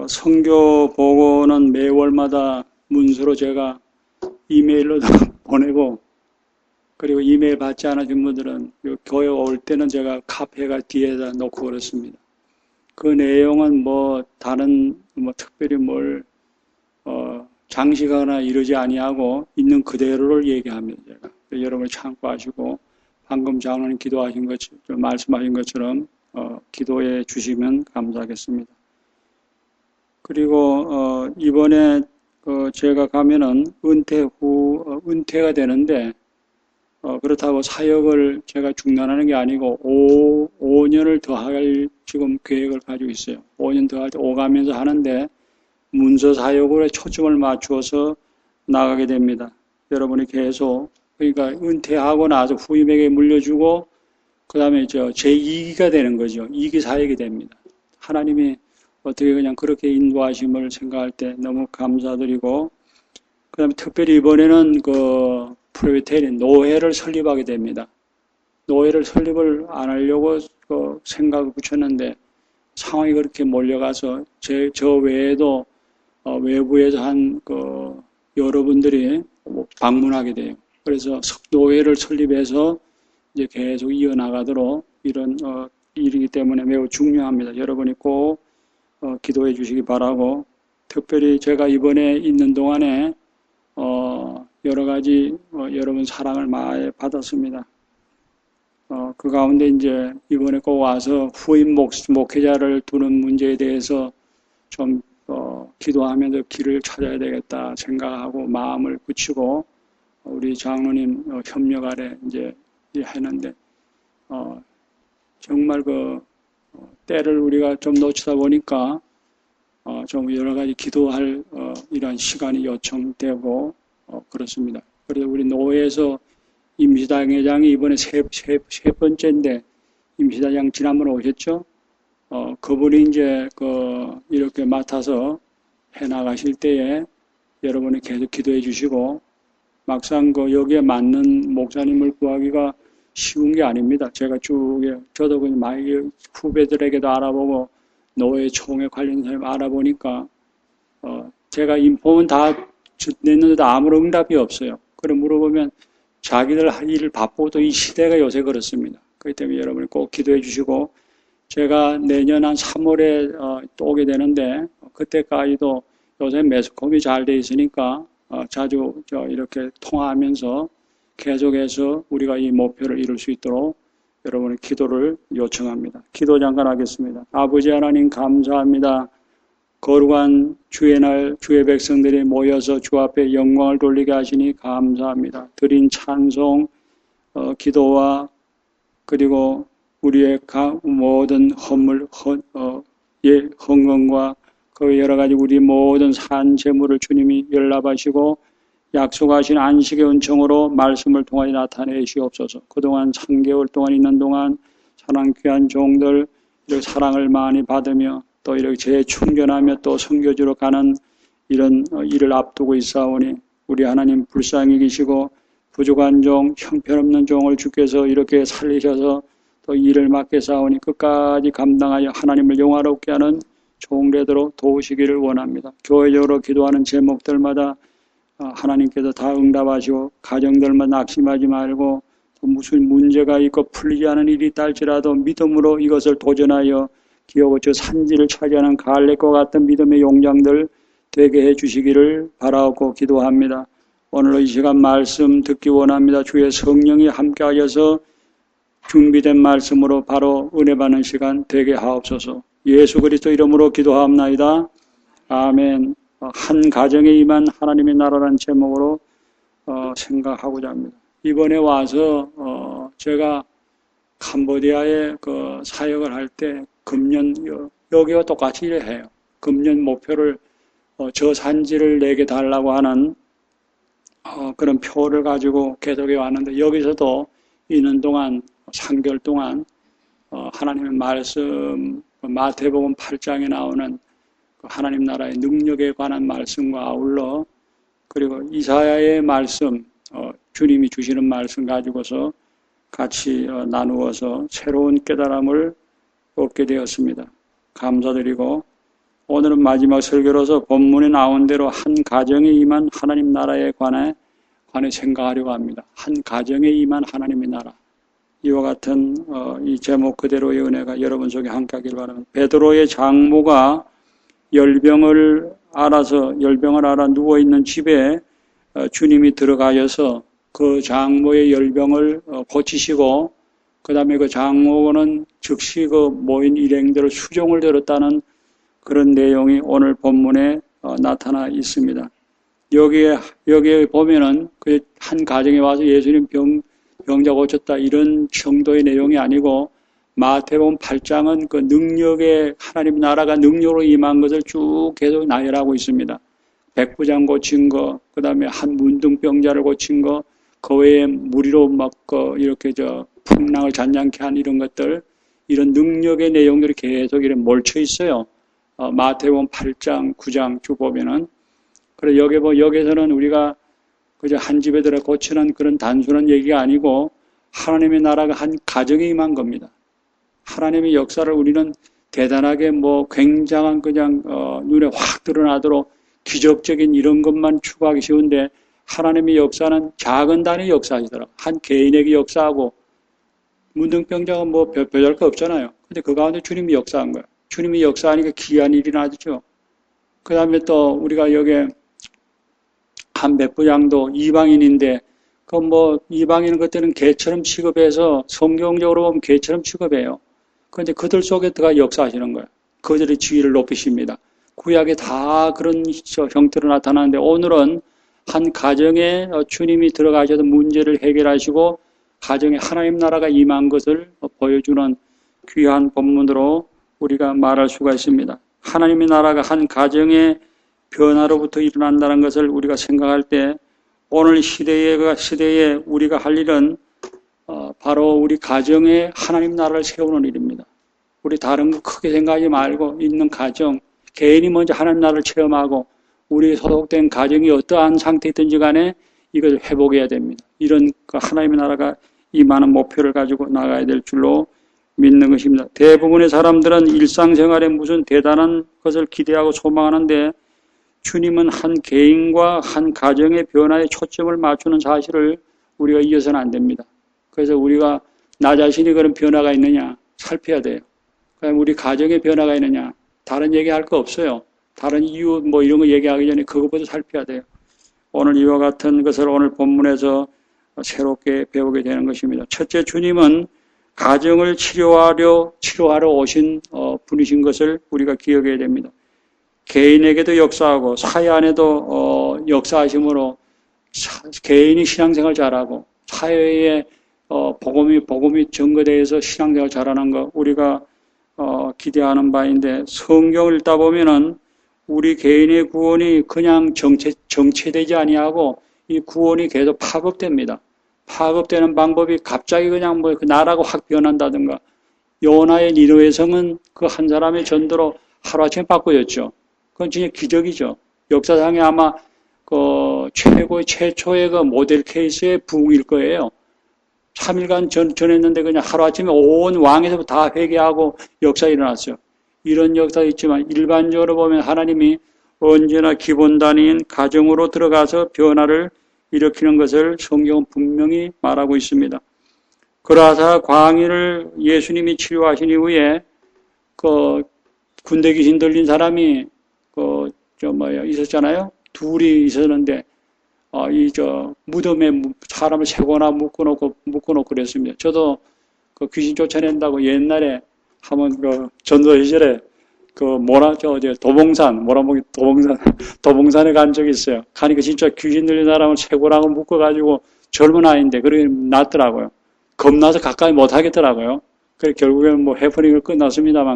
선교 보고는 매월마다 문서로 제가 이메일로도 보내고, 그리고 이메일 받지 않으신 분들은 교회 올 때는 제가 카페가 뒤에다 놓고 그렇습니다. 그 내용은 다른 특별히 장식하거나 이러지 아니하고 있는 그대로를 얘기합니다. 제가. 여러분이 참고하시고 방금 장로님 기도하신 것처럼 말씀하신 것처럼 기도해 주시면 감사하겠습니다. 그리고 이번에 제가 가면은 은퇴가 되는데 그렇다고 사역을 제가 중단하는 게 아니고 5년을 더 할 지금 계획을 가지고 있어요. 5년 더 할 때 오가면서 하는데 문서 사역에 초점을 맞추어서 나가게 됩니다. 여러분이 계속 그러니까 은퇴하고 나서 후임에게 물려주고 그 다음에 제2기가 되는 거죠. 2기 사역이 됩니다. 하나님이 어떻게 그냥 그렇게 인도하심을 생각할 때 너무 감사드리고 그 다음에 특별히 이번에는 프레비테리안 노회를 설립하게 됩니다. 노회를 설립을 안 하려고 생각을 붙였는데 상황이 그렇게 몰려가서 저 외에도 외부에서 한 여러분들이 방문하게 돼요. 그래서 노회를 설립해서 이제 계속 이어나가도록 이런 일이기 때문에 매우 중요합니다. 여러분이 꼭 기도해 주시기 바라고 특별히 제가 이번에 있는 동안에 여러 가지 여러분 사랑을 많이 받았습니다. 그 가운데 이제 이번에 꼭 와서 후임 목회자를 두는 문제에 대해서 좀 기도하면서 길을 찾아야 되겠다 생각하고 마음을 굳히고 우리 장로님 협력 아래 이제 했는데 정말 때를 우리가 좀 놓치다 보니까 좀 여러 가지 기도할 이러한 시간이 요청되고 그렇습니다. 그래서 우리 노회에서 임시당회장이 이번에 세 번째인데 임시당회장 지난번에 오셨죠? 그분이 이제 이렇게 맡아서 해 나가실 때에 여러분이 계속 기도해 주시고 막상 여기에 맞는 목사님을 구하기가 쉬운 게 아닙니다. 제가 저도 그냥 많이 후배들에게도 알아보고 노회 총회 관련 사람 알아보니까 제가 인폼은 다 냈는데도 아무런 응답이 없어요. 그래 물어보면 자기들 할 일을 바쁘고 또 이 시대가 요새 그렇습니다. 그렇기 때문에 여러분이 꼭 기도해 주시고 제가 내년 한 3월에 또 오게 되는데 그때까지도 요새 매스컴이 잘 돼 있으니까 자주 이렇게 통화하면서 계속해서 우리가 이 목표를 이룰 수 있도록 여러분의 기도를 요청합니다. 기도 잠깐 하겠습니다. 아버지 하나님 감사합니다. 거룩한 주의 날 주의 백성들이 모여서 주 앞에 영광을 돌리게 하시니 감사합니다. 드린 찬송, 기도와 그리고 우리의 모든 헌금과 그 여러 가지 우리 모든 산 재물을 주님이 연락하시고 약속하신 안식의 은총으로 말씀을 통하여 나타내시옵소서. 그동안 3개월 동안 있는 동안 사랑 귀한 종들 이렇게 사랑을 많이 받으며 또 이렇게 재충전하며 또 선교지로 가는 이런 일을 앞두고 있사오니 우리 하나님 불쌍히 계시고 부족한 종, 형편없는 종을 주께서 이렇게 살리셔서 또 일을 맡게 사오니 끝까지 감당하여 하나님을 영화롭게 하는 종되도록 도우시기를 원합니다. 교회적으로 기도하는 제목들마다 하나님께서 다 응답하시고 가정들만 낙심하지 말고 또 무슨 문제가 있고 풀리지 않은 일이 있달지라도 믿음으로 이것을 도전하여 기어고 저 산지를 차지하는 갈렙과 같은 믿음의 용장들 되게 해주시기를 바라고 기도합니다. 오늘 이 시간 말씀 듣기 원합니다. 주의 성령이 함께하셔서 준비된 말씀으로 바로 은혜 받는 시간 되게 하옵소서. 예수 그리스도 이름으로 기도하옵나이다. 아멘. 한 가정에 임한 하나님의 나라라는 제목으로 생각하고자 합니다. 이번에 와서 제가 캄보디아에 사역을 할 때 금년 여기와 똑같이 해요. 금년 목표를 저 산지를 내게 달라고 하는 그런 표를 가지고 계속해 왔는데 여기서도 있는 동안 3개월 동안 하나님의 말씀 마태복음 8장에 나오는 하나님 나라의 능력에 관한 말씀과 아울러 그리고 이사야의 말씀 주님이 주시는 말씀 가지고서 같이 나누어서 새로운 깨달음을 얻게 되었습니다. 감사드리고 오늘은 마지막 설교로서 본문에 나온 대로 한 가정에 임한 하나님 나라에 관해 생각하려고 합니다. 한 가정에 임한 하나님의 나라. 이와 같은 이 제목 그대로의 은혜가 여러분 속에 함께하길 바랍니다. 베드로의 장모가 열병을 알아 누워있는 집에 주님이 들어가셔서 그 장모의 열병을 고치시고 그 다음에 그 장모는 즉시 그 모인 일행들을 수종을 들었다는 그런 내용이 오늘 본문에 나타나 있습니다. 여기에 보면은 그 한 가정에 와서 예수님 병자 고쳤다 이런 정도의 내용이 아니고 마태복음 8장은 그 능력의 하나님 나라가 능력으로 임한 것을 쭉 계속 나열하고 있습니다. 백부장 고친 거, 그 다음에 한 문둥병자를 고친 거, 그 외에 무리로 막 이렇게 풍랑을 잔잔케 한 이런 것들, 이런 능력의 내용들이 계속 이렇게 몰쳐 있어요. 마태복음 8장, 9장 쭉 보면은. 그래서 여기서는 우리가 그저 한 집에 들어 고치는 그런 단순한 얘기가 아니고 하나님의 나라가 한 가정에 임한 겁니다. 하나님의 역사를 우리는 대단하게 굉장한 그냥 눈에 확 드러나도록 기적적인 이런 것만 추구하기 쉬운데 하나님의 역사는 작은 단위 역사이더라. 한 개인에게 역사하고 문둥병자가 별별 거 없잖아요. 근데 그 가운데 주님이 역사한 거예요. 주님이 역사하니까 기이한 일이 나죠. 그 다음에 또 우리가 여기에 한 백부장도 이방인인데 이방인 것들은 개처럼 취급해서 성경적으로 보면 개처럼 취급해요. 그런데 그들 속에 들어가 역사하시는 거예요. 그들의 지위를 높이십니다. 구약에 다 그런 형태로 나타나는데 오늘은 한 가정에 주님이 들어가셔서 문제를 해결하시고 가정에 하나님 나라가 임한 것을 보여주는 귀한 본문으로 우리가 말할 수가 있습니다. 하나님의 나라가 한 가정의 변화로부터 일어난다는 것을 우리가 생각할 때 오늘 시대에 우리가 할 일은 바로 우리 가정에 하나님 나라를 세우는 일입니다. 우리 다른 거 크게 생각하지 말고 있는 가정, 개인이 먼저 하나님 나라를 체험하고 우리 소속된 가정이 어떠한 상태이든지 간에 이것을 회복해야 됩니다. 이런 하나님의 나라가 임하는 목표를 가지고 나가야 될 줄로 믿는 것입니다. 대부분의 사람들은 일상생활에 무슨 대단한 것을 기대하고 소망하는데 주님은 한 개인과 한 가정의 변화에 초점을 맞추는 사실을 우리가 잊어서는 안 됩니다. 그래서 우리가 나 자신이 그런 변화가 있느냐 살펴야 돼요. 그다음에 우리 가정에 변화가 있느냐 다른 얘기할 거 없어요. 다른 이유 이런 거 얘기하기 전에 그것부터 살펴야 돼요. 오늘 이와 같은 것을 오늘 본문에서 새롭게 배우게 되는 것입니다. 첫째, 주님은 가정을 치료하러 오신 분이신 것을 우리가 기억해야 됩니다. 개인에게도 역사하고 사회 안에도 역사하심으로 개인이 신앙생활 잘하고 사회에 복음이 전거되어서 신앙생활 잘하는 거 우리가 기대하는 바인데 성경을 읽다 보면은 우리 개인의 구원이 그냥 정체되지 아니하고 이 구원이 계속 파급됩니다. 파급되는 방법이 갑자기 그냥 그 나라가 확 변한다든가 요나의 니느웨 성은 그 한 사람의 전도로 하루아침에 바꿔졌죠. 그건 진짜 기적이죠. 역사상에 아마 최초의 모델 케이스의 부흥일 거예요. 3일간 전했는데 그냥 하루아침에 온 왕에서부터 다 회개하고 역사가 일어났어요. 이런 역사가 있지만 일반적으로 보면 하나님이 언제나 기본 단위인 가정으로 들어가서 변화를 일으키는 것을 성경은 분명히 말하고 있습니다. 그라사 광인을 예수님이 치료하신 이후에 군대 귀신 들린 사람이 있었잖아요. 둘이 있었는데 무덤에 사람을 세거나 묶어놓고 그랬습니다. 저도 귀신 쫓아낸다고 옛날에 한번 전도 시절에 도봉산에 간 적이 있어요. 가니까 진짜 귀신 들린 사람을 쇠고랑을 묶어가지고 젊은 아이인데, 그러게 낫더라고요. 겁나서 가까이 못 하겠더라고요. 그래, 결국에는 해프닝을 끝났습니다만,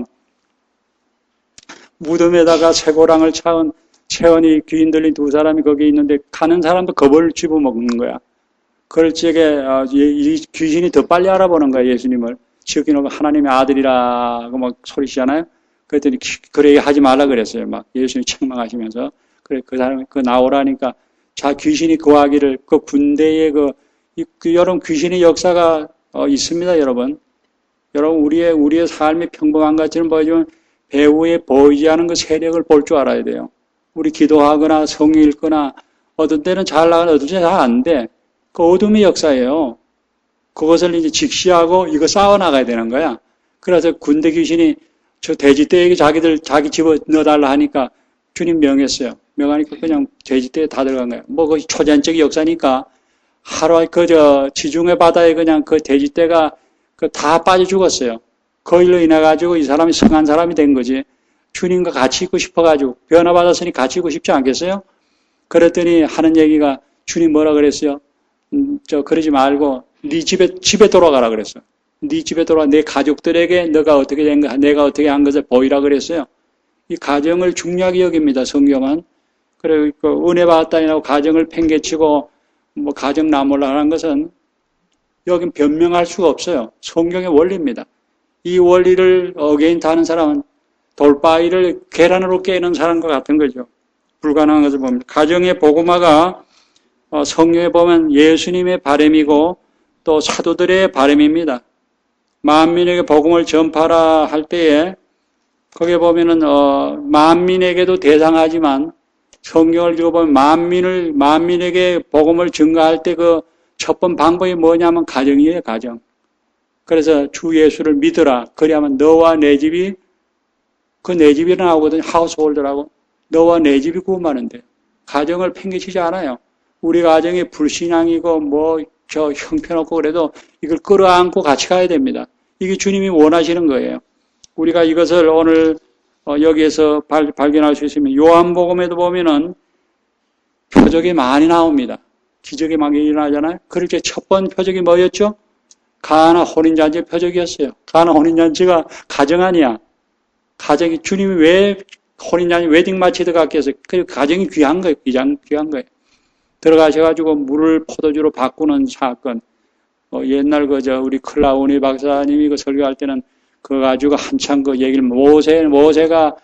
무덤에다가 쇠고랑을 채원이 귀신 들린 두 사람이 거기 있는데, 가는 사람도 겁을 집어먹는 거야. 그럴 적에, 이 귀신이 더 빨리 알아보는 거야, 예수님을. 지어놓고 하나님의 아들이라고 소리치잖아요. 그랬더니 그래 하지 말라 그랬어요. 예수님 책망하시면서. 그래 그 사람이 나오라니까 귀신이 거하기를 군대에 여러분 귀신의 역사가 있습니다, 여러분. 여러분 우리의 삶이 평범한 것처럼 보이지만 배후에 보이지 않은 그 세력을 볼 줄 알아야 돼요. 우리 기도하거나 성경 읽거나 어떤 때는 잘 나가는 어떤 때는 잘 안 돼. 그 어둠의 역사예요. 그것을 이제 직시하고 이거 싸워나가야 되는 거야. 그래서 군대 귀신이 저 돼지떼에게 자기 집어 넣어달라 하니까 주님 명했어요. 명하니까 그냥 돼지떼에 다 들어간 거예요. 뭐 그 초전적 역사니까 하루 지중해 바다에 그냥 그 돼지떼가 다 빠져 죽었어요. 그 일로 인해 가지고 이 사람이 성한 사람이 된 거지. 주님과 같이 있고 싶어가지고 변화받았으니 같이 있고 싶지 않겠어요? 그랬더니 하는 얘기가 주님 뭐라 그랬어요? 그러지 말고 네 집에 돌아가라 그랬어요. 네 집에 돌아가 내 가족들에게 너가 어떻게 된 거, 내가 어떻게 한 것을 보이라 그랬어요. 이 가정을 중요하게 여깁니다. 성경은. 그리고 은혜 받았다니라고 가정을 팽개치고 뭐 가정 나몰라 하는 것은 여긴 변명할 수가 없어요. 성경의 원리입니다. 이 원리를 어게인트 하는 사람은 돌바위를 계란으로 깨는 사람과 같은 거죠. 불가능한 것을 봅니다. 가정의 복음화가 성경에 보면 예수님의 바람이고 또 사도들의 바람입니다. 만민에게 복음을 전파하라 할 때에 거기에 보면은 만민에게도 대상하지만 성경을 읽어보면 만민에게 복음을 증가할 때 그 첫 번 방법이 뭐냐면 가정이에요, 가정. 그래서 주 예수를 믿으라. 그리하면 너와 내 집이 그 내 집이 나오거든요. 하우스홀더라고. 너와 내 집이 구원하는데 가정을 팽개치지 않아요. 우리 가정이 불신앙이고 형편없고 그래도 이걸 끌어안고 같이 가야 됩니다. 이게 주님이 원하시는 거예요. 우리가 이것을 오늘 여기에서 발견할 수 있으면 요한복음에도 보면은 표적이 많이 나옵니다. 기적이 막 일어나잖아요. 그럴 때 첫 번 표적이 뭐였죠? 가나 혼인잔치의 표적이었어요. 가나 혼인잔치가 가정 아니야. 가정이 주님이 왜 혼인잔치 웨딩 마치드 같게 해서 그 가정이 귀한 거예요. 귀한 거예요. 들어가셔가지고 물을 포도주로 바꾸는 사건. 옛날 우리 클라우니 박사님이 그 설교할 때는 그거 가지고 한참 그 얘기를 모세가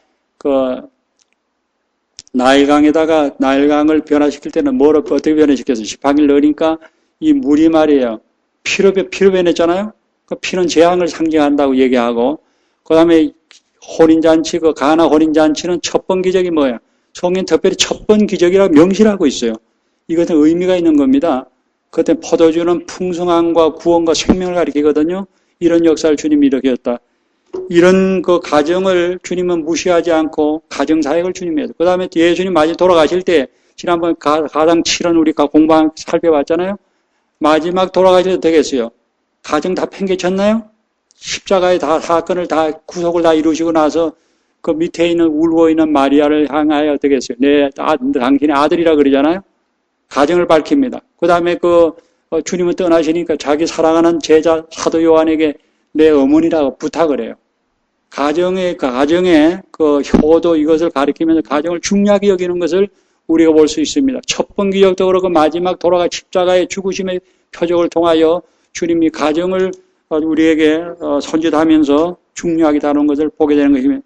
나일강을 변화시킬 때는 어떻게 변화시켰어요? 18일 넣으니까 이 물이 말이에요. 피로 변했잖아요? 그 피는 재앙을 상징한다고 얘기하고, 그 다음에 혼인잔치, 가나 혼인잔치는 첫 번 기적이 뭐예요? 성경 특별히 첫 번 기적이라고 명시하고 있어요. 이것은 의미가 있는 겁니다. 그때 포도주는 풍성함과 구원과 생명을 가리키거든요. 이런 역사를 주님이 일으켰다. 이런 그 가정을 주님은 무시하지 않고 가정 사역을 주님이 해요. 그 다음에 예수님 마지막 돌아가실 때 지난번 가장 7원 우리가 살펴봤잖아요. 마지막 돌아가실 때 되겠어요. 가정 다 팽개쳤나요? 십자가의 사건을 구속을 다 이루시고 나서 그 밑에 있는 울고 있는 마리아를 향하여 어떻게 했어요? 당신의 아들이라 그러잖아요. 가정을 밝힙니다. 그 다음에 주님은 떠나시니까 자기 사랑하는 제자 사도 요한에게 내 어머니라고 부탁을 해요. 가정의 효도 이것을 가리키면서 가정을 중요하게 여기는 것을 우리가 볼 수 있습니다. 첫 번 기적도 그렇고 마지막 십자가의 죽으심의 표적을 통하여 주님이 가정을 우리에게 선짓하면서 중요하게 다루는 것을 보게 되는 것입니다.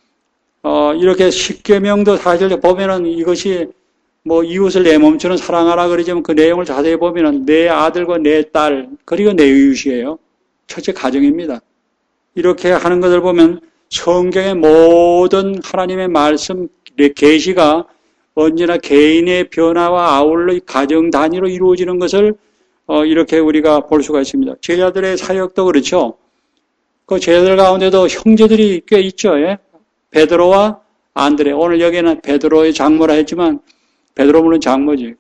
이렇게 십계명도 사실 보면은 이것이 이웃을 내 몸처럼 사랑하라 그러지만 그 내용을 자세히 보면은 내 아들과 내 딸, 그리고 내 이웃이에요. 첫째 가정입니다. 이렇게 하는 것을 보면 성경의 모든 하나님의 말씀, 계시가 언제나 개인의 변화와 아울러 가정 단위로 이루어지는 것을 이렇게 우리가 볼 수가 있습니다. 제자들의 사역도 그렇죠. 그 제자들 가운데도 형제들이 꽤 있죠. 예? 베드로와 안드레. 오늘 여기는 베드로의 장모라 했지만 베드로 물론 장모지.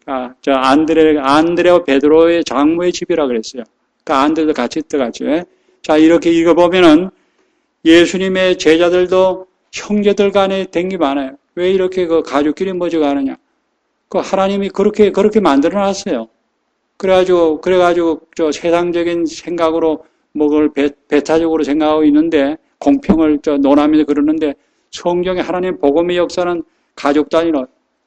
안드레와 베드로의 장모의 집이라 그랬어요. 그러니까 안드레도 같이 들어갔죠. 예? 자, 이렇게 읽어보면은 예수님의 제자들도 형제들 간에 댕기 많아요. 왜 이렇게 가족끼리 모여가느냐. 하나님이 그렇게 만들어 놨어요. 그래가지고 세상적인 생각으로 그걸 배타적으로 생각하고 있는데, 공평을 논하면서 그러는데, 성경의 하나님 복음의 역사는 가족 단위로,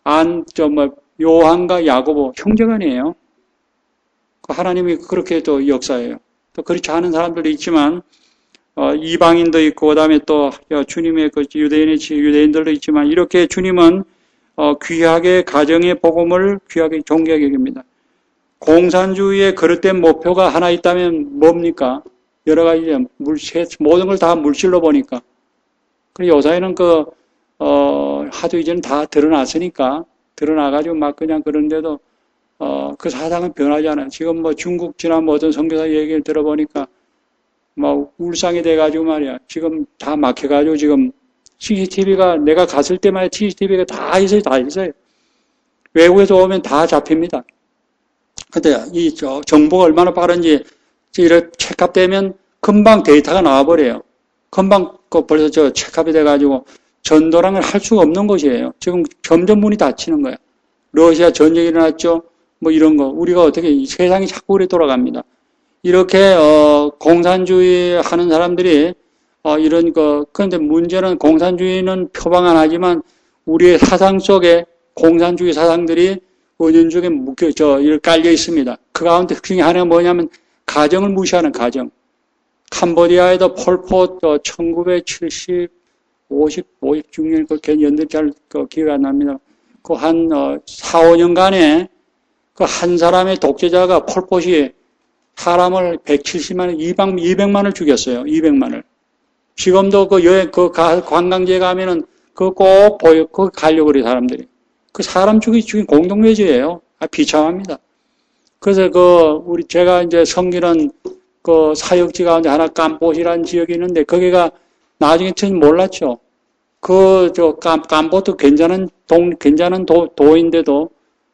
요한과 야고보, 형제간이에요. 하나님이 그렇게 또 역사예요. 또 그렇지 않은 사람들도 있지만, 이방인도 있고, 그 다음에 또 주님의 유대인들도 있지만, 이렇게 주님은 귀하게 가정의 복음을 귀하게 존귀하게 여깁니다. 공산주의의 그릇된 목표가 하나 있다면 뭡니까? 여러 가지 모든 걸 다 물질로 보니까 그리고 요사이는 하도 이제는 다 드러나가지고 막 그냥 그런데도, 그 사상은 변하지 않아요. 지금 뭐 중국 지난 어떤 선교사 얘기를 들어보니까, 막 울상이 돼가지고 말이야. 지금 다 막혀가지고 지금 CCTV가 내가 갔을 때만 CCTV가 다 있어요. 외국에서 오면 다 잡힙니다. 근데 정보가 얼마나 빠른지 이렇게 체크되면 금방 데이터가 나와버려요. 금방 벌써 체크업이 돼가지고 전도랑을 할 수가 없는 것이에요. 지금 점점 문이 닫히는 거야. 러시아 전쟁이 일어났죠. 뭐 이런 거. 우리가 어떻게 세상이 자꾸 그래 돌아갑니다. 이렇게 공산주의 하는 사람들이 이런 그런데 문제는 공산주의는 표방 안 하지만 우리의 사상 속에 공산주의 사상들이 은연중에 이렇게 깔려 있습니다. 그 가운데 중에 하나가 뭐냐면 가정을 무시하는 가정. 캄보디아에도 폴포 1970, 56년 그 연들 잘 기억이 안 납니다. 그 한 4, 5년간에 그 한 사람의 독재자가 폴포시 사람을 170만, 200만을 죽였어요. 200만을. 지금도 관광지에 가면은 꼭 보여, 가려고 그래, 사람들이. 그 사람 죽인 공동묘지예요. 비참합니다. 그래서 제가 이제 섬기는 사역지 가운데 하나 깜보시라는 지역이 있는데, 거기가 나중에 전 몰랐죠. 깜보도 괜찮은 도인데도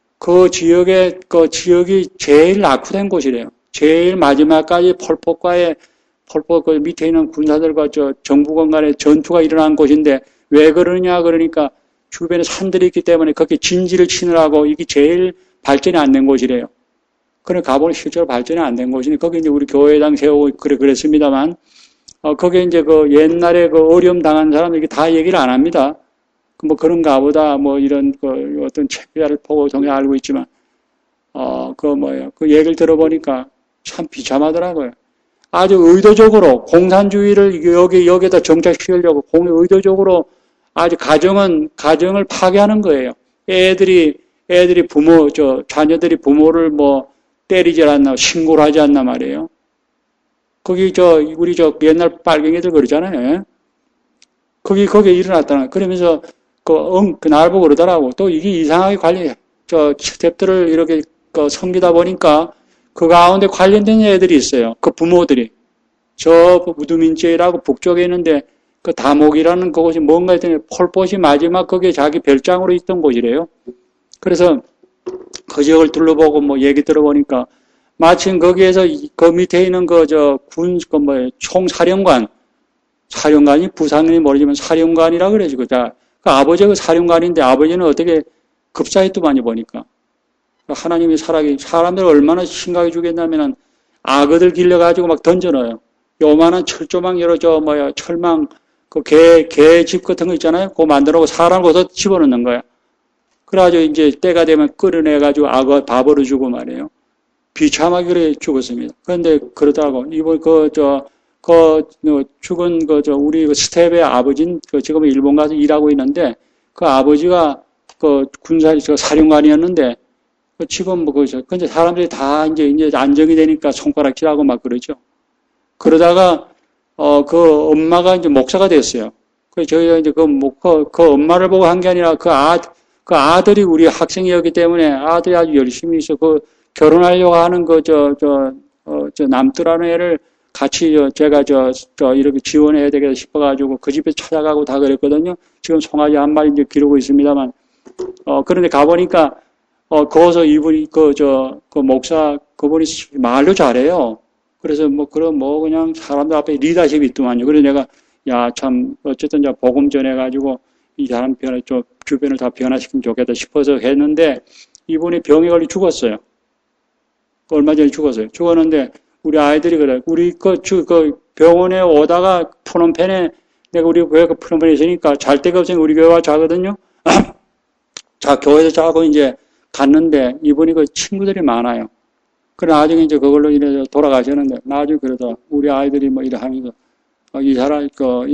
지역이 제일 낙후된 곳이래요. 제일 마지막까지 폴포 밑에 있는 군사들과 정부군 간의 전투가 일어난 곳인데 왜 그러냐 그러니까 주변에 산들이 있기 때문에 거기 진지를 치느라고 이게 제일 발전이 안 된 곳이래요. 그래 가보니 실제로 발전이 안 된 곳이니 거기 이제 우리 교회당 세우고 그랬습니다만 거기에 이제 옛날에 어려움 당한 사람들이 다 얘기를 안 합니다. 뭐 그런가 보다 뭐 이런 어떤 책자를 보고 동의 알고 있지만 그 얘기를 들어보니까 참 비참하더라고요. 아주 의도적으로 공산주의를 여기에다 정착시키려고 의도적으로 아주 가정을 파괴하는 거예요. 애들이 자녀들이 부모를 뭐 때리지 않나, 신고를 하지 않나 말이에요. 거기 우리 옛날 빨갱이들 그러잖아요. 거기에 일어났다는, 그러면서 날 보고 그러더라고. 또 이게 이상하게 스텝들을 이렇게 섬기다 보니까 그 가운데 관련된 애들이 있어요. 그 부모들이. 무두민제라고 북쪽에 있는데 그 다목이라는 그곳이 뭔가 했더니 폴포시 마지막 거기에 자기 별장으로 있던 곳이래요. 그래서 그 지역을 둘러보고 뭐 얘기 들어보니까 마침 거기에서 그 밑에 있는 사령관이 부상인지 모르지만 사령관이라 그러지. 그 아버지가 사령관인데 아버지는 어떻게 급사했더만요 보니까. 하나님이 사람들을 얼마나 심각하게 죽였냐면은 악어들 길러가지고 막 던져넣어요. 요만한 철조망 철망, 개 집 같은 거 있잖아요. 그거 만들어놓고 사람을 거기서 집어넣는 거야. 그래가지고 이제 때가 되면 끌어내가지고 악어 밥으로 주고 말이에요. 비참하게 그래 죽었습니다. 그런데 그러다고, 이번 죽은 우리 스텝의 아버지는 지금 일본 가서 일하고 있는데 그 아버지가 사령관이었는데 지금 근데 사람들이 다 이제 안정이 되니까 손가락질하고 막 그러죠. 그러다가, 엄마가 이제 목사가 됐어요. 그래서 저희가 이제 그 엄마를 보고 한 게 아니라 그 아들이 우리 학생이었기 때문에 아들이 아주 열심히 있어. 결혼하려고 하는 남들하는 애를 같이 제가 이렇게 지원해야 되겠다 싶어가지고 그 집에 찾아가고 다 그랬거든요. 지금 송아지 한 마리 이제 기르고 있습니다만. 그런데 가보니까, 거기서 이분이, 목사, 그분이 말도 잘해요. 그래서 그냥 사람들 앞에 리더십이 있더만요. 그래서 내가, 어쨌든 복음 전해가지고 이 사람 주변을 다 변화시키면 좋겠다 싶어서 했는데, 이분이 병에 걸려 죽었어요. 얼마 전에 죽었어요. 죽었는데, 우리 아이들이 그래. 우리 병원에 오다가 프놈펜에, 내가 우리 교회가 프놈펜에 있으니까 잘 데가 없으니까 우리 교회가 자거든요. 교회에서 자고 이제 갔는데, 이분이 친구들이 많아요. 그래, 나중에 이제 그걸로 인해서 돌아가셨는데, 나중에 그러다, 우리 아이들이 이래 하면서, 이 사람,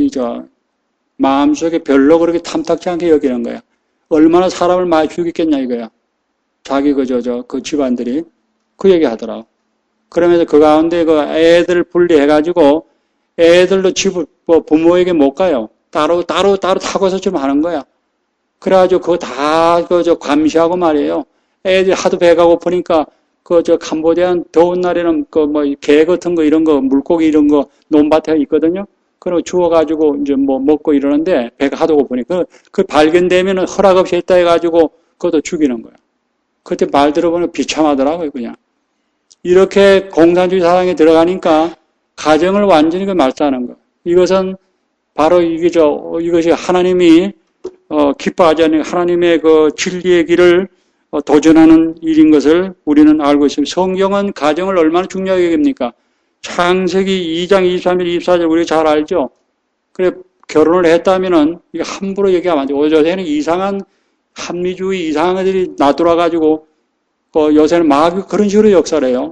마음속에 별로 그렇게 탐탁지 않게 여기는 거야. 얼마나 사람을 많이 죽였겠냐, 이거야. 자기 그 집안들이. 그 얘기 하더라고. 그러면서 그 가운데 애들 분리해가지고, 애들도 부모에게 못 가요. 따로 타고서 좀 하는 거야. 그래가지고 그거 다 감시하고 말이에요. 애들이 하도 배가 고프니까 캄보디안 더운 날에는 게 같은 거 이런 거 물고기 이런 거 논밭에 있거든요. 그리고 주워가지고 이제 먹고 이러는데 배가 하도 고프니까 그 발견되면은 허락 없이 했다 해가지고 그것도 죽이는 거야. 그때 말 들어보면 비참하더라고요, 그냥. 이렇게 공산주의 사상에 들어가니까 가정을 완전히 말살하는 거. 이것은 바로 이것이 하나님이 기뻐하지 않는 하나님의 그 진리의 길을 도전하는 일인 것을 우리는 알고 있습니다. 성경은 가정을 얼마나 중요하게 여깁니까? 창세기 2장 23절 24절 우리가 잘 알죠? 그래 결혼을 했다면은 이게 함부로 얘기하면 안 돼요. 요새는 이상한 합리주의 이상한 애들이 나돌아가지고 요새는 막 그런 식으로 역사를 해요.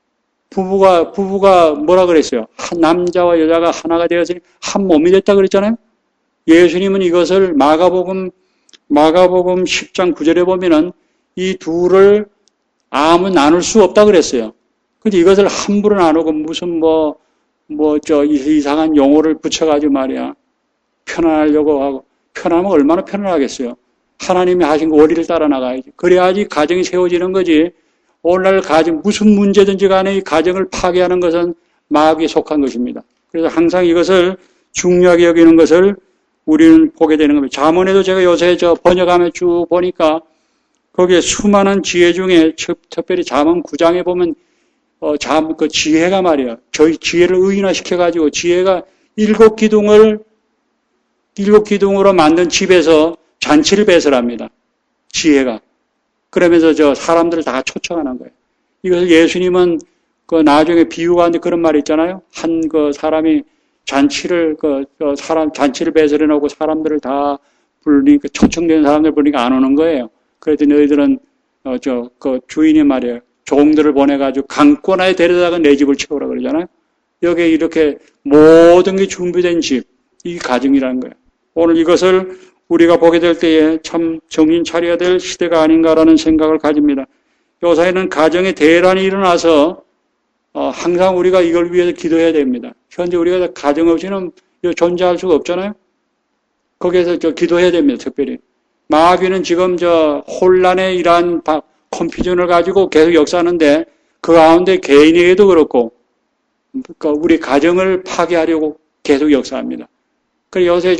부부가 뭐라 그랬어요? 한 남자와 여자가 하나가 되었으니 한 몸이 됐다 그랬잖아요? 예수님은 이것을 마가복음 10장 9절에 보면은 이 둘을 아무 나눌 수 없다 그랬어요. 근데 이것을 함부로 나누고 무슨 이상한 용어를 붙여가지고 말이야. 편안하려고 하고, 편하면 얼마나 편안하겠어요. 하나님이 하신 그 원리를 따라 나가야지. 그래야지 가정이 세워지는 거지. 오늘날 가정, 무슨 문제든지 간에 이 가정을 파괴하는 것은 마귀에 속한 것입니다. 그래서 항상 이것을 중요하게 여기는 것을 우리는 보게 되는 겁니다. 잠언에도 제가 요새 번역하며 쭉 보니까 거기에 수많은 지혜 중에 특별히 잠언 9장에 보면 그 지혜가 말이야. 저희 지혜를 의인화시켜가지고 지혜가 일곱 기둥으로 만든 집에서 잔치를 배설합니다. 지혜가. 그러면서 사람들을 다 초청하는 거예요. 이것을 예수님은 나중에 비유가 하는데 그런 말이 있잖아요. 한 사람이 잔치를 배설해 놓고 사람들을 다 부르니까 초청된 사람들 부르니까 안 오는 거예요. 그랬더니 너희들은 주인이 말이에요. 종들을 보내가지고 강권하에 데려다가 내 집을 채우라 그러잖아요. 여기에 이렇게 모든 게 준비된 집, 이 가정이라는 거예요. 오늘 이것을 우리가 보게 될 때에 참 정신 차려야 될 시대가 아닌가라는 생각을 가집니다. 요사이는 가정에 대란이 일어나서 항상 우리가 이걸 위해서 기도해야 됩니다. 현재 우리가 가정 없이는 존재할 수가 없잖아요. 거기에서 기도해야 됩니다. 특별히. 마귀는 지금 혼란의 이러한 컴퓨전을 가지고 계속 역사하는데 그 가운데 개인에게도 그렇고 우리 가정을 파괴하려고 계속 역사합니다. 그래 요새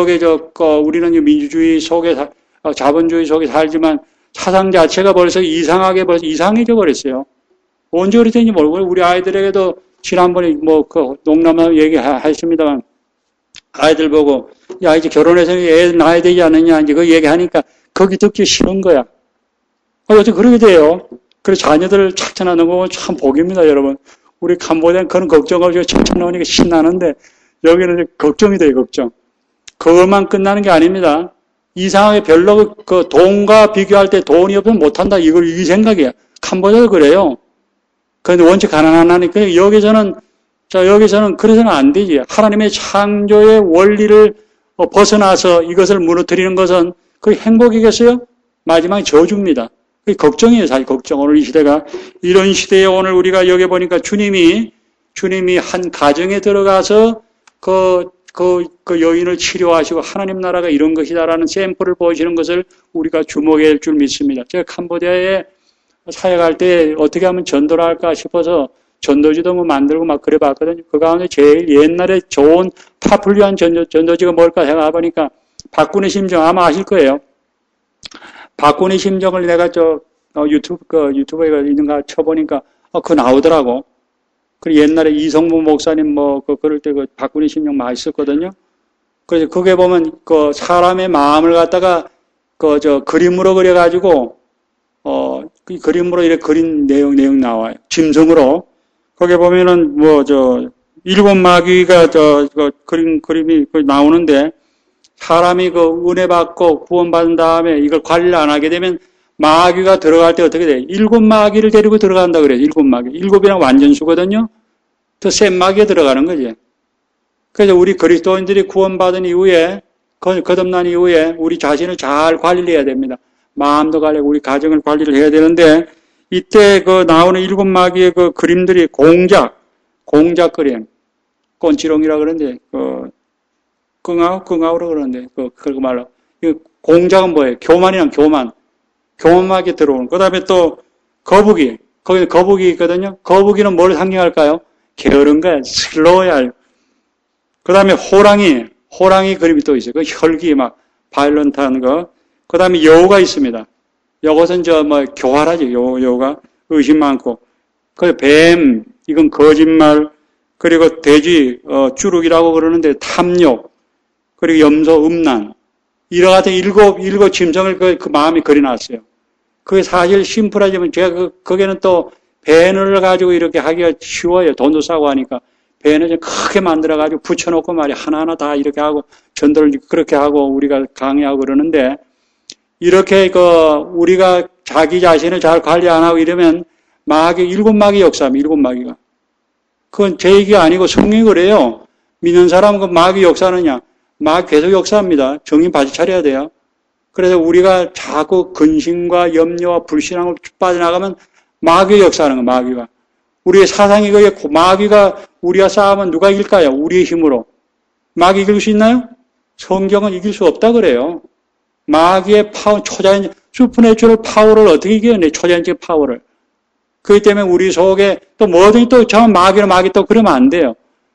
우리는 민주주의 속에 자본주의 속에 살지만 사상 자체가 벌써 이상해져 버렸어요. 언제 그랬는지 모르고 우리 아이들에게도 지난번에 농담하고 얘기했습니다만 아이들 보고 야 이제 결혼해서 애 낳아야 되지 않느냐 이제 그 얘기하니까 거기 듣기 싫은 거야. 어떻게 그러게 돼요? 그래서 자녀들을 착천하는 거 보면 참 복입니다, 여러분. 우리 캄보디아는 그런 걱정 없이 착천 나오니까 신나는데 여기는 걱정이 돼요, 걱정. 그것만 끝나는 게 아닙니다. 이상하게 별로 돈과 비교할 때 돈이 없으면 못한다. 이 생각이야. 캄보디아도 그래요. 그런데 원체 가난하니까 여기서는 그래서는 안 되지. 하나님의 창조의 원리를 벗어나서 이것을 무너뜨리는 것은 그게 행복이겠어요? 마지막에 저주입니다. 그게 걱정이에요, 사실 걱정. 오늘 이 시대가. 이런 시대에 오늘 우리가 여기 보니까 주님이 한 가정에 들어가서 그 여인을 치료하시고 하나님 나라가 이런 것이다라는 샘플을 보여주는 것을 우리가 주목해야 할 줄 믿습니다. 제가 캄보디아에 사역할 때 어떻게 하면 전도를 할까 싶어서 전도지도 만들고 막 그래 봤거든요. 그 가운데 제일 옛날에 좋은 파퓰리한 전도지가 뭘까 생각해보니까 박군의 심정 아마 아실 거예요. 박군의 심정을 내가 유튜브에 있는가 쳐보니까 그거 나오더라고. 그리고 옛날에 이성무 목사님 그럴 때 박군의 심정 많이 썼거든요. 그래서 그게 보면 사람의 마음을 갖다가 그림으로 그려가지고 그 그림으로 이렇게 그린 내용 나와요. 짐승으로. 거기에 보면은 일곱 마귀가 그림이 나오는데 사람이 은혜 받고 구원받은 다음에 이걸 관리를 안 하게 되면 마귀가 들어갈 때 어떻게 돼요? 일곱 마귀를 데리고 들어간다 그래요. 일곱 마귀. 일곱이랑 완전수거든요. 더 센 마귀에 들어가는 거지. 그래서 우리 그리스도인들이 구원받은 이후에, 거듭난 이후에 우리 자신을 잘 관리를 해야 됩니다. 마음도 관리하고 우리 가정을 관리를 해야 되는데 이때 나오는 일곱 마귀의 그림들이 공작 그림. 꼰지렁이라 그러는데 끙아우라 그러는데, 그거 말로. 공작은 뭐예요? 교만이랑 교만. 교만하게 들어오는. 그 다음에 또, 거북이. 거기 거북이 있거든요. 거북이는 뭘 상징할까요? 게으른 거야. 슬로우야. 그 다음에 호랑이 그림이 또 있어요. 그 혈기 막, 바이런트한 거. 그 다음에 여우가 있습니다. 이것은 교활하지, 여우가. 의심 많고. 그 뱀, 이건 거짓말. 그리고 돼지, 쭈룩이라고 그러는데 탐욕. 그리고 염소, 음란. 이와 같은 일곱 짐승을 그 마음에 그려놨어요. 그게 사실 심플하지만 제가 거기는 또 밴을 가지고 이렇게 하기가 쉬워요. 돈도 싸고 하니까. 밴을 좀 크게 만들어가지고 붙여놓고 말이야. 하나하나 다 이렇게 하고 전도를 그렇게 하고 우리가 강의하고 그러는데 이렇게 우리가 자기 자신을 잘 관리 안 하고 이러면 일곱 마귀 역사입니다. 일곱 마귀가. 그건 제 얘기가 아니고 성경이 그래요. 믿는 사람은 그 마귀 역사느냐. 마귀 계속 역사합니다. 정신 바짝 차려야 돼요. 그래서 우리가 자꾸 근심과 염려와 불신앙을 빠져나가면 마귀의 역사하는 거예요. 마귀가. 우리의 사상이 마귀가 우리와 싸우면 누가 이길까요? 우리의 힘으로. 마귀 이길 수 있나요? 성경은 이길 수 없다 그래요. 마귀의 파워, 슈퍼내추럴 파워를 어떻게 이겨요? 초자연적 파워를. 그렇기 때문에 우리 속에 또 뭐든지 또 저 마귀 또 그러면 안 돼요.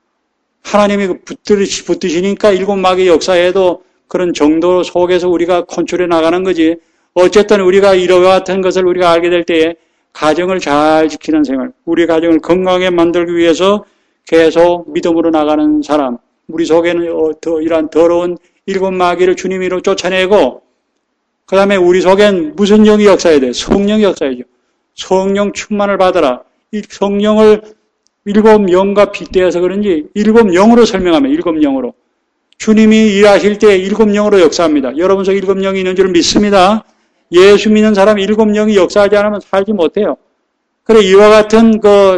하나님이 붙드시니까 일곱 마귀 역사에도 그런 정도 속에서 우리가 컨트롤해 나가는 거지. 어쨌든 우리가 이와 같은 것을 우리가 알게 될 때에 가정을 잘 지키는 생활, 우리 가정을 건강하게 만들기 위해서 계속 믿음으로 나가는 사람, 우리 속에는 이러한 더러운 일곱 마귀를 주님으로 쫓아내고 그 다음에 우리 속엔 무슨 영이 역사해야 돼요? 성령이 역사해야죠. 성령 충만을 받아라. 이 성령을 일곱 영과 빗대어서 그런지 일곱 영으로 설명하면 일곱 영으로. 주님이 일하실 때 일곱 영으로 역사합니다. 여러분 속 일곱 영이 있는 줄 믿습니다. 예수 믿는 사람 일곱 영이 역사하지 않으면 살지 못해요. 그래 이와 같은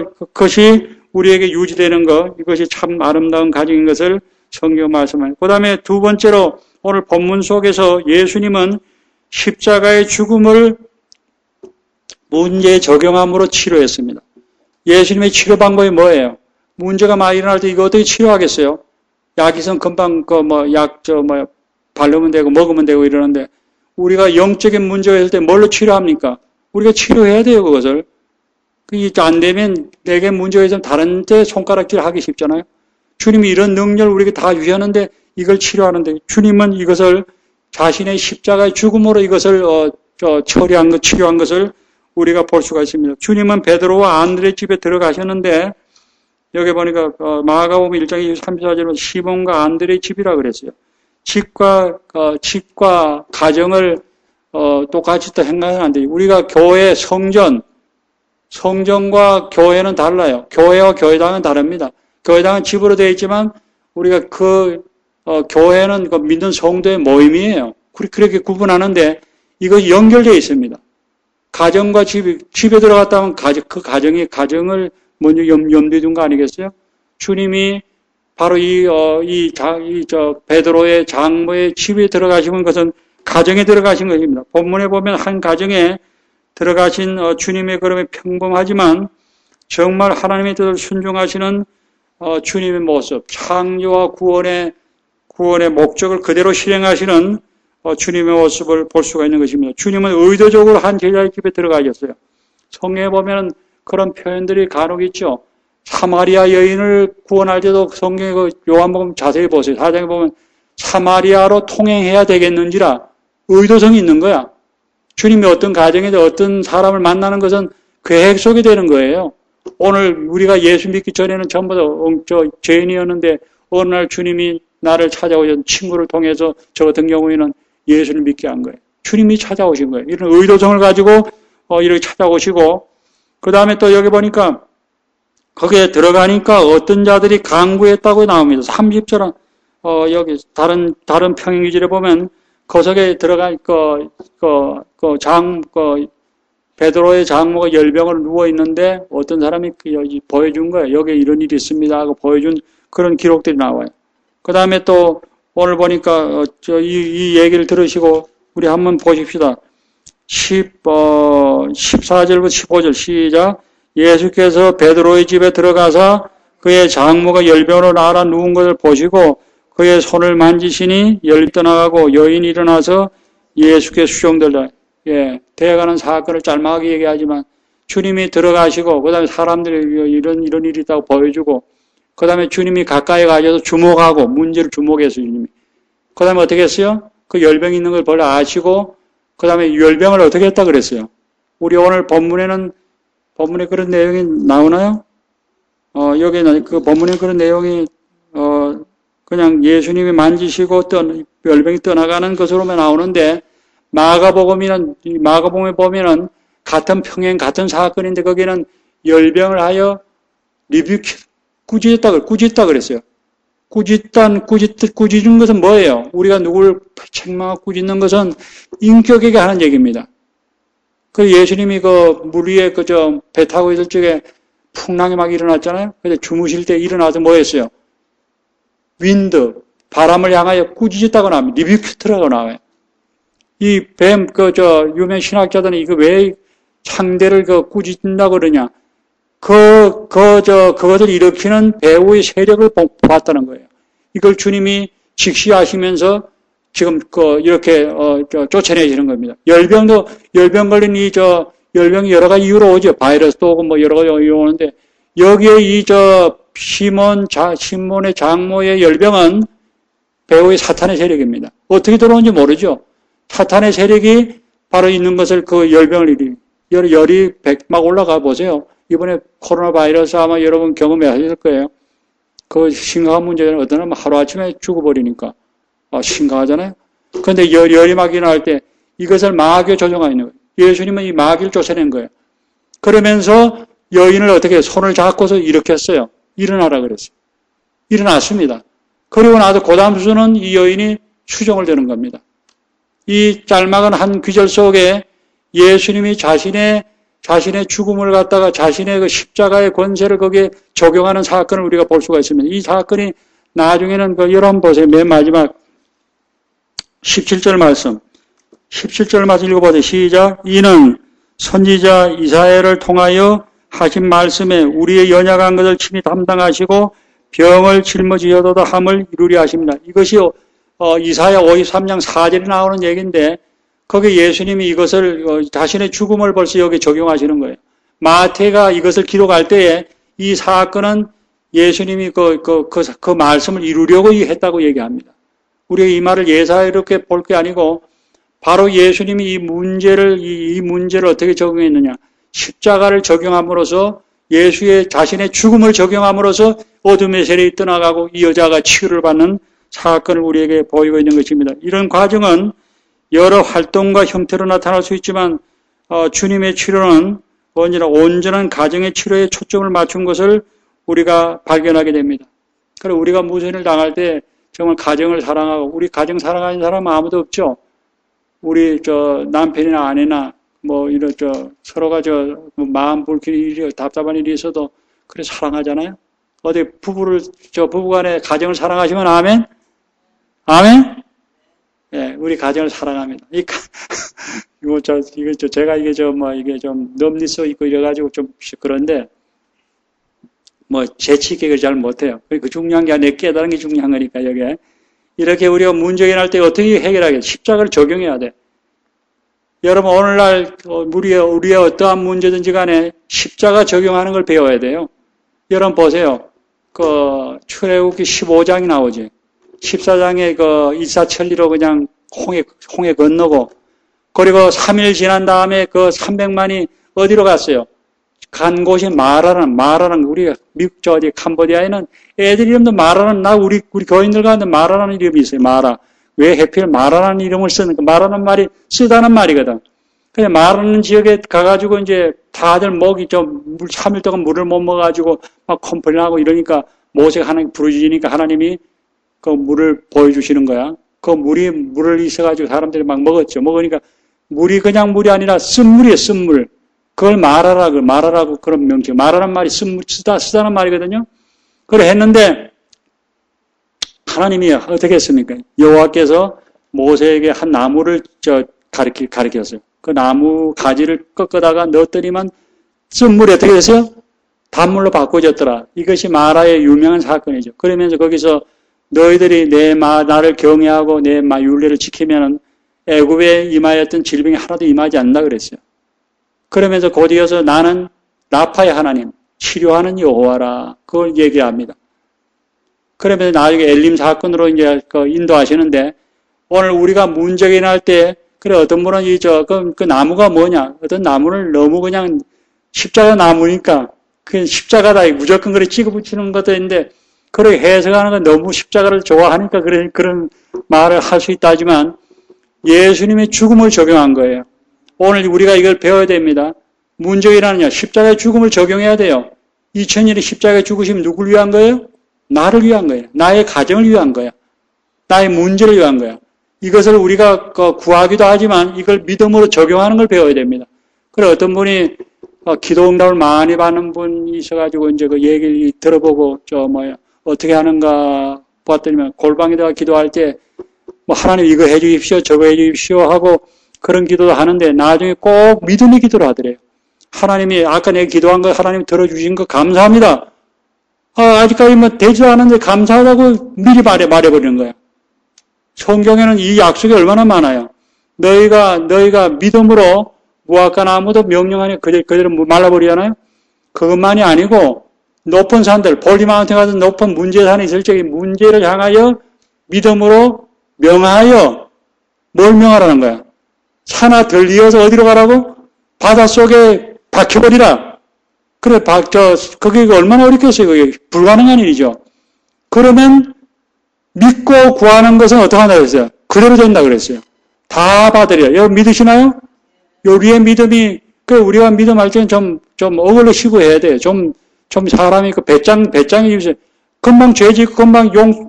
것이 우리에게 유지되는 것, 이것이 참 아름다운 가정인 것을 성경 말씀합니다. 그 다음에 두 번째로 오늘 본문 속에서 예수님은 십자가의 죽음을 문제에 적용함으로 치료했습니다. 예수님의 치료 방법이 뭐예요? 문제가 많이 일어날 때 이거 어떻게 치료하겠어요? 약 있으면 금방 바르면 되고 먹으면 되고 이러는데 우리가 영적인 문제가 있을 때 뭘로 치료합니까? 우리가 치료해야 돼요, 그것을. 그게 안 되면 내게 문제가 있으면 다른 데 손가락질 하기 쉽잖아요. 주님이 이런 능력을 우리에게 다 주셨는데 이걸 치료하는데 주님은 이것을 자신의 십자가의 죽음으로 이것을 치료한 것을 우리가 볼 수가 있습니다. 주님은 베드로와 안드레 집에 들어가셨는데 여기 보니까 마가복음 1장 34절에 시몬과 안드레 집이라 그랬어요. 집과 가정을 똑같이 또 행하면 안 돼요. 우리가 교회 성전과 교회는 달라요. 교회와 교회당은 다릅니다. 교회당은 집으로 되어 있지만 우리가 교회는 믿는 성도의 모임이에요. 그렇게 구분하는데 이것이 연결되어 있습니다. 가정과 집에 들어갔다 하면 그 가정을 먼저 염두에 둔 거 아니겠어요? 주님이 바로 베드로의 장모의 집에 들어가신 것은 가정에 들어가신 것입니다. 본문에 보면 한 가정에 들어가신 주님의 걸음이 평범하지만 정말 하나님의 뜻을 순종하시는 주님의 모습, 창조와 구원의 목적을 그대로 실행하시는 주님의 모습을 볼 수가 있는 것입니다. 주님은 의도적으로 한 제자의 집에 들어가셨어요. 성경에 보면 그런 표현들이 간혹 있죠. 사마리아 여인을 구원할 때도 성경에 요한복음 자세히 보세요. 4장에 보면 사마리아로 통행해야 되겠는지라 의도성이 있는 거야. 주님이 어떤 가정에서 어떤 사람을 만나는 것은 계획 속에 되는 거예요. 오늘 우리가 예수 믿기 전에는 전부 다 죄인이었는데 어느 날 주님이 나를 찾아오신 친구를 통해서 저 같은 경우에는 예수를 믿게 한 거예요. 주님이 찾아오신 거예요. 이런 의도성을 가지고 이렇게 찾아오시고 그 다음에 또 여기 보니까 거기에 들어가니까 어떤 자들이 간구했다고 나옵니다. 30절은 여기 다른 평행기질에 보면 거석에 들어가니까 베드로의 장모가 열병으로 누워 있는데 어떤 사람이 보여준 거예요. 여기에 이런 일이 있습니다 하고 보여준 그런 기록들이 나와요. 그 다음에 또 오늘 보니까 이 얘기를 들으시고 우리 한번 보십시다. 14절부터 15절 시작. 예수께서 베드로의 집에 들어가서 그의 장모가 열병으로 나아라 누운 것을 보시고 그의 손을 만지시니 열이 떠나가고 여인이 일어나서 예수께 수종들다. 예, 되어가는 사건을 짤막하게 얘기하지만 주님이 들어가시고 그 다음에 사람들이 이런 일이 있다고 보여주고 그 다음에 주님이 가까이 가셔서 주목하고 문제를 주목했어요. 주님이. 그 다음에 어떻게 했어요? 그 열병이 있는 걸 벌써 아시고 그 다음에 열병을 어떻게 했다 그랬어요? 우리 오늘 본문에 그런 내용이 나오나요? 여기는 그 본문에 그런 내용이 그냥 예수님이 만지시고 열병이 떠나가는 것으로만 나오는데 마가복음에 보면은 같은 평행 같은 사건인데 거기는 열병을 하여 꾸짖다 그랬어요. 꾸짖는 것은 뭐예요? 우리가 누구를 책망하고 꾸짖는 것은 인격에게 하는 얘기입니다. 그 예수님이 그 물 위에 배 타고 있을 적에 풍랑이 막 일어났잖아요. 그래서 주무실 때 일어나서 뭐 했어요? 바람을 향하여 꾸짖었다고 나옵니다. 리뷰큐트라고 나와요. 이 뱀, 유명 신학자들은 이거 왜 상대를 꾸짖는다고 그러냐. 그것을 일으키는 배후의 세력을 보았다는 거예요. 이걸 주님이 직시하시면서 지금 이렇게 쫓아내시는 겁니다. 열병 걸린 열병이 여러 가지 이유로 오죠. 바이러스도 오고 뭐 여러 가지 이유로 오는데 여기에 시몬의 장모의 열병은 배후의 사탄의 세력입니다. 어떻게 들어오는지 모르죠. 사탄의 세력이 바로 있는 것을 그 열병을 열이 막 올라가 보세요. 이번에 코로나 바이러스 아마 여러분 경험하셨을 거예요. 그 심각한 문제는 어떤 사람은 하루아침에 죽어버리니까 심각하잖아요. 그런데 열이 막 일어날 때 이것을 마귀가 조종하고 있는 거예요. 예수님은 이 마귀를 쫓아낸 거예요. 그러면서 여인을 어떻게 손을 잡고서 일으켰어요. 일어나라 그랬어요. 일어났습니다. 그리고 나서 그 다음 수는 이 여인이 수종을 되는 겁니다. 이 짤막한 한 귀절 속에 예수님이 자신의 죽음을 갖다가 자신의 그 십자가의 권세를 거기에 적용하는 사건을 우리가 볼 수가 있습니다. 이 사건이 나중에는 여러분 보세요. 맨 마지막 17절 말씀 읽어보세요. 시작. 이는 선지자 이사야를 통하여 하신 말씀에 우리의 연약한 것을 친히 담당하시고 병을 짊어지셔도 함을 이루려 하십니다. 이것이 이사야 53장 4절에 나오는 얘기인데 거기 예수님이 이것을 자신의 죽음을 벌써 여기 적용하시는 거예요. 마태가 이것을 기록할 때에 이 사건은 예수님이 그 말씀을 이루려고 했다고 얘기합니다. 우리가 이 말을 예사롭게 볼 게 아니고 바로 예수님이 이 문제를 어떻게 적용했느냐. 십자가를 적용함으로써 자신의 죽음을 적용함으로써 어둠의 세력이 떠나가고 이 여자가 치유를 받는 사건을 우리에게 보이고 있는 것입니다. 이런 과정은 여러 활동과 형태로 나타날 수 있지만 주님의 치료는 언제나 온전한 가정의 치료에 초점을 맞춘 것을 우리가 발견하게 됩니다. 그리고 우리가 무슨 일을 당할 때 정말 가정을 사랑하고 우리 가정 사랑하는 사람은 아무도 없죠. 우리 남편이나 아내나 서로가 마음 불쾌한 일이 답답한 일이 있어도 그래 사랑하잖아요. 어디 부부간에 가정을 사랑하시면 아멘? 아멘? 예, 우리 가정을 사랑합니다. 제가 이게 좀 넘리서 있고 이래가지고 좀 그런데, 재치 있게 잘 못해요. 그 중요한 게 아니라 깨달은 게 중요한 거니까, 여기에. 이렇게 우리가 문제 해결할 때 어떻게 해결하겠어요? 십자가를 적용해야 돼. 여러분, 오늘날, 우리의 어떠한 문제든지 간에 십자가 적용하는 걸 배워야 돼요. 여러분 보세요. 출애굽기 15장이 나오지. 14장에 일사천리로 그냥 홍해 건너고, 그리고 3일 지난 다음에 300만이 어디로 갔어요? 간 곳이 마라라는, 우리가 캄보디아에는 애들 이름도 마라라는, 우리 교인들 가운데 마라라는 이름이 있어요, 마라. 왜 해필 마라라는 이름을 쓰는가? 마라는 말이 쓰다는 말이거든. 그냥 마라는 지역에 가가지고 이제 다들 물 3일 동안 물을 못 먹어가지고 막 컴플레인하고 이러니까 모세가 하나님 부르짖으니까 하나님이 그 물을 보여주시는 거야. 그 물을 있어가지고 사람들이 막 먹었죠. 먹으니까 물이 그냥 물이 아니라 쓴물이에요, 쓴물. 그걸 마라라고 그런 명칭. 마라란 말이 쓰다는 말이거든요. 그래 했는데, 하나님이 어떻게 했습니까? 여호와께서 모세에게 한 나무를 가르쳤어요. 그 나무 가지를 꺾어다가 넣었더니만 쓴물이 어떻게 됐어요? 단물로 바꿔졌더라. 이것이 마라의 유명한 사건이죠. 그러면서 거기서 너희들이 나를 경외하고 내 율례를 지키면은 애굽에 임하였던 질병이 하나도 임하지 않는다 그랬어요. 그러면서 곧 이어서 나는 라파의 하나님, 치료하는 여호와라. 그걸 얘기합니다. 그러면서 나중에 엘림 사건으로 이제 인도하시는데 오늘 우리가 문제가 일어날 때 그래 어떤 분은 그 나무가 뭐냐? 어떤 나무를 너무 그냥 십자가 나무니까 그 십자가다 무조건 그래 찍어붙이는 것도 있는데 그렇게 해석하는 건 너무 십자가를 좋아하니까 그런 말을 할 수 있다지만 예수님의 죽음을 적용한 거예요. 오늘 우리가 이걸 배워야 됩니다. 문제가 일어나냐? 십자가의 죽음을 적용해야 돼요. 2000년에 십자가의 죽으심 누굴 위한 거예요? 나를 위한 거예요. 나의 가정을 위한 거야. 나의 문제를 위한 거야. 이것을 우리가 구하기도 하지만 이걸 믿음으로 적용하는 걸 배워야 됩니다. 그래 어떤 분이 기도 응답을 많이 받는 분이 있어가지고 이제 그 얘기를 들어보고 어떻게 하는가 봤더니만 골방에다가 기도할 때 뭐 하나님 이거 해주십시오 저거 해주십시오 하고 그런 기도도 하는데 나중에 꼭 믿음의 기도를 하더래요. 하나님이 아까 내가 기도한 거 하나님 들어주신 거 감사합니다. 아직까지 뭐 되지도 않았는데 감사하다고 미리 말해버리는 거야. 성경에는 이 약속이 얼마나 많아요. 너희가 믿음으로 무화과 나무도 명령하니 그대로 말라버리잖아요. 그것만이 아니고 높은 산들, 볼리마운틴 같은 높은 문제의 산이 있을 적에 문제를 향하여 믿음으로 명하여 뭘 명하라는 거야? 산아 들리어서 어디로 가라고? 바닷속에 박혀버리라. 그래, 그게 얼마나 어렵겠어요. 그게 불가능한 일이죠. 그러면 믿고 구하는 것은 어떻게 한다고 그랬어요? 그대로 된다 그랬어요. 다 받으려. 여러분 믿으시나요? 우리의 믿음이, 우리가 믿음할 때는 좀 어글러시고 해야 돼요. 좀 사람이 배짱이 있어요. 금방 죄 짓고 금방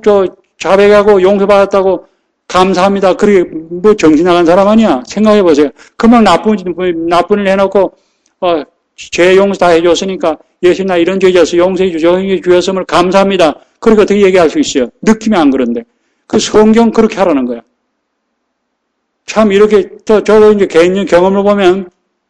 자백하고 용서받았다고 감사합니다. 그게 뭐 정신 나간 사람 아니야? 생각해 보세요. 금방 나쁜 일 해놓고, 죄 용서 다 해줬으니까 예수님 나 이런 죄 졌어. 용서해 주셨음을 감사합니다. 그렇게 어떻게 얘기할 수 있어요? 느낌이 안 그런데. 그 성경 그렇게 하라는 거야. 참 이렇게 저도 이제 개인적 경험을 보면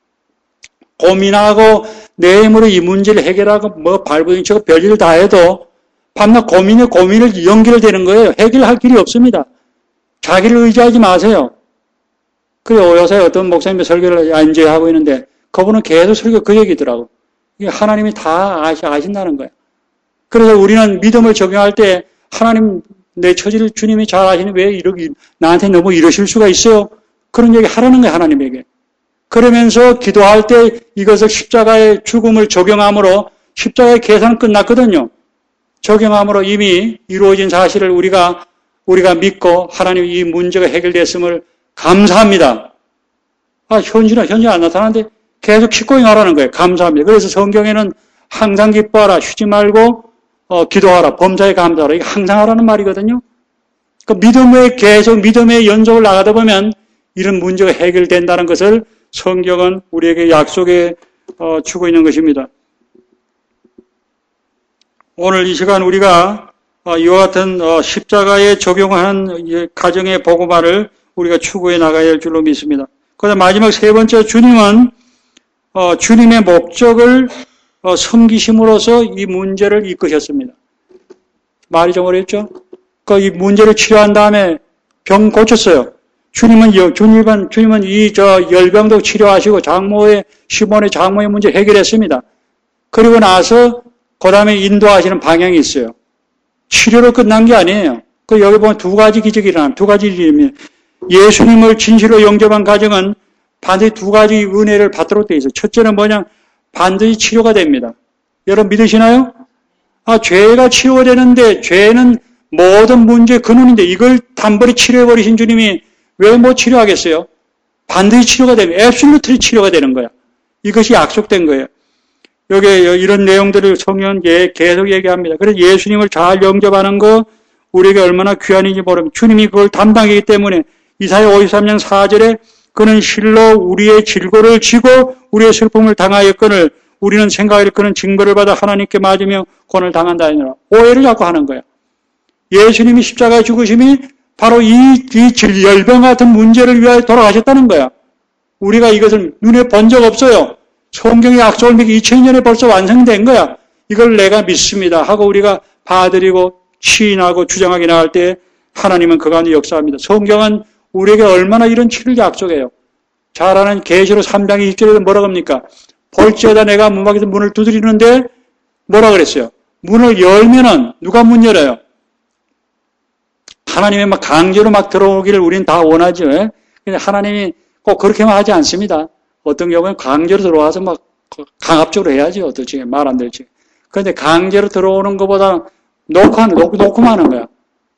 고민하고 내 힘으로 이 문제를 해결하고 뭐 발부둥치고 별일 다 해도 밤낮 고민을 연결되는 거예요. 해결할 길이 없습니다. 자기를 의지하지 마세요. 그리고 요새 어떤 목사님이 설교를 이제 하고 있는데 그분은 계속 설교 그 얘기더라고. 이게 하나님이 다 아신다는 거예요. 그래서 우리는 믿음을 적용할 때 하나님 내 처지를 주님이 잘 아시니 왜 나한테 너무 이러실 수가 있어요? 그런 얘기 하라는 거예요, 하나님에게. 그러면서 기도할 때 이것을 십자가의 죽음을 적용함으로 십자가의 계산은 끝났거든요. 적용함으로 이미 이루어진 사실을 우리가 믿고 하나님 이 문제가 해결됐음을 감사합니다. 현실은 안 나타나는데 계속 기꺼이 하라는 거예요. 감사합니다. 그래서 성경에는 항상 기뻐하라, 쉬지 말고 기도하라, 범사에 감사하라. 이게 항상 하라는 말이거든요. 그 믿음의 연속을 나가다 보면 이런 문제가 해결된다는 것을 성경은 우리에게 약속해 주고 있는 것입니다. 오늘 이 시간 우리가 이와 같은 십자가에 적용하는 가정의 복음화를 우리가 추구해 나가야 할 줄로 믿습니다. 그다음 마지막 세 번째, 주님은 주님의 목적을 섬기심으로써 이 문제를 이끄셨습니다. 말이 좀 어렵죠? 이 문제를 치료한 다음에 병 고쳤어요. 주님은 이 열병도 치료하시고 시몬의 장모의 문제 해결했습니다. 그리고 나서 그 다음에 인도하시는 방향이 있어요. 치료로 끝난 게 아니에요. 여기 보면 두 가지 기적이 일어나요. 두 가지 일입니다. 예수님을 진실로 영접한 가정은 반드시 두 가지 은혜를 받도록 되어 있어요. 첫째는 뭐냐? 반드시 치료가 됩니다. 여러분 믿으시나요? 죄가 치료가 되는데 죄는 모든 문제의 근원인데 이걸 단번에 치료해버리신 주님이 왜 못 치료하겠어요? 반드시 치료가 됩니다. 앱솔루트리 치료가 되는 거야. 이것이 약속된 거예요. 여기 이런 내용들을 성경은 계속 얘기합니다. 그래서 예수님을 잘 영접하는 거 우리에게 얼마나 귀한인지 모릅니다. 주님이 그걸 담당하기 때문에 이사야 53장 4절에 그는 실로 우리의 질고를 지고 우리의 슬픔을 당하였거늘 우리는 생각할 그는 징벌을 받아 하나님께 맞으며 고난을 당한다 하니라. 오해를 자꾸 하는 거야. 예수님이 십자가에 죽으심이 바로 이 열병 같은 문제를 위하여 돌아가셨다는 거야. 우리가 이것을 눈에 본 적 없어요. 성경의 약속을 믿기 2000년에 벌써 완성된 거야. 이걸 내가 믿습니다 하고 우리가 받아들이고 시인하고 주장하게 나갈 때 하나님은 그 가운데 역사합니다. 성경은 우리에게 얼마나 이런 치를 약속해요. 잘 아는 계시록 3장 20절에도 뭐라고 합니까? 볼지어다 내가 문 밖에서 문을 두드리는데 뭐라 그랬어요? 문을 열면은 누가 문 열어요? 하나님이 막 강제로 막 들어오기를 우리는 다 원하죠. 근데 하나님이 꼭 그렇게만 하지 않습니다. 어떤 경우는 강제로 들어와서 막 강압적으로 해야지. 어떨지 말 안 될지. 그런데 강제로 들어오는 것보다 놓고만 하는 거야.